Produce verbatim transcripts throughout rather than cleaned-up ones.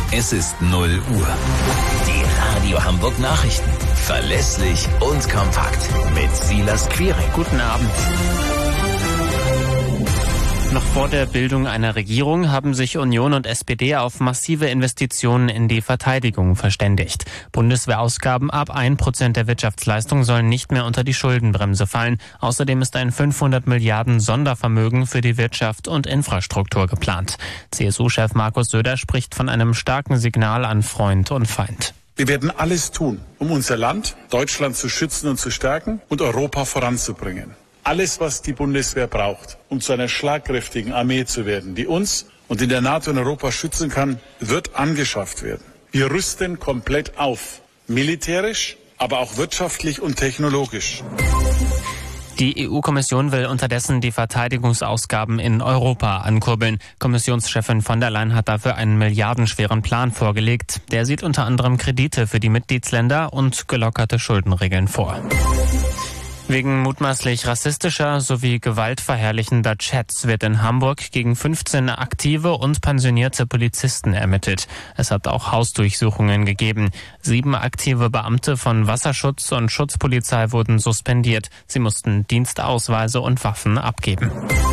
Es ist null Uhr. Die Radio Hamburg Nachrichten. Verlässlich und kompakt. Mit Silas Quiring. Guten Abend. Noch vor der Bildung einer Regierung haben sich Union und S P D auf massive Investitionen in die Verteidigung verständigt. Bundeswehrausgaben ab ein Prozent der Wirtschaftsleistung sollen nicht mehr unter die Schuldenbremse fallen. Außerdem ist ein fünfhundert Milliarden Sondervermögen für die Wirtschaft und Infrastruktur geplant. C S U-Chef Markus Söder spricht von einem starken Signal an Freund und Feind. Wir werden alles tun, um unser Land, Deutschland, zu schützen und zu stärken und Europa voranzubringen. Alles, was die Bundeswehr braucht, um zu einer schlagkräftigen Armee zu werden, die uns und in der NATO und Europa schützen kann, wird angeschafft werden. Wir rüsten komplett auf. Militärisch, aber auch wirtschaftlich und technologisch. Die E U-Kommission will unterdessen die Verteidigungsausgaben in Europa ankurbeln. Kommissionschefin von der Leyen hat dafür einen milliardenschweren Plan vorgelegt. Der sieht unter anderem Kredite für die Mitgliedsländer und gelockerte Schuldenregeln vor. Wegen mutmaßlich rassistischer sowie gewaltverherrlichender Chats wird in Hamburg gegen fünfzehn aktive und pensionierte Polizisten ermittelt. Es hat auch Hausdurchsuchungen gegeben. Sieben aktive Beamte von Wasserschutz und Schutzpolizei wurden suspendiert. Sie mussten Dienstausweise und Waffen abgeben.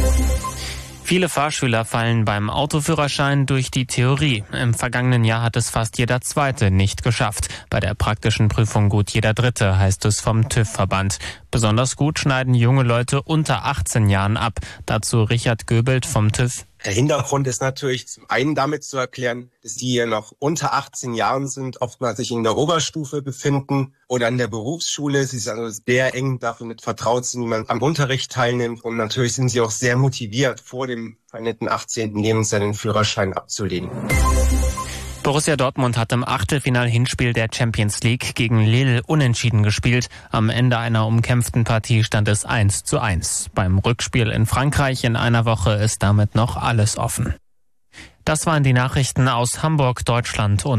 Viele Fahrschüler fallen beim Autoführerschein durch die Theorie. Im vergangenen Jahr hat es fast jeder Zweite nicht geschafft. Bei der praktischen Prüfung gut jeder Dritte, heißt es vom TÜV-Verband. Besonders gut schneiden junge Leute unter achtzehn Jahren ab. Dazu Richard Göbelt vom TÜV. Der Hintergrund ist natürlich zum einen damit zu erklären, dass die hier noch unter achtzehn Jahren sind, oftmals sich in der Oberstufe befinden oder an der Berufsschule. Sie sind also sehr eng damit vertraut sind, wie man am Unterricht teilnimmt. Und natürlich sind sie auch sehr motiviert, vor dem vereinten achtzehnten Lebensjahr den Führerschein abzulegen. Borussia Dortmund hat im Achtelfinal-Hinspiel der Champions League gegen Lille unentschieden gespielt. Am Ende einer umkämpften Partie stand es eins zu eins. Beim Rückspiel in Frankreich in einer Woche ist damit noch alles offen. Das waren die Nachrichten aus Hamburg, Deutschland und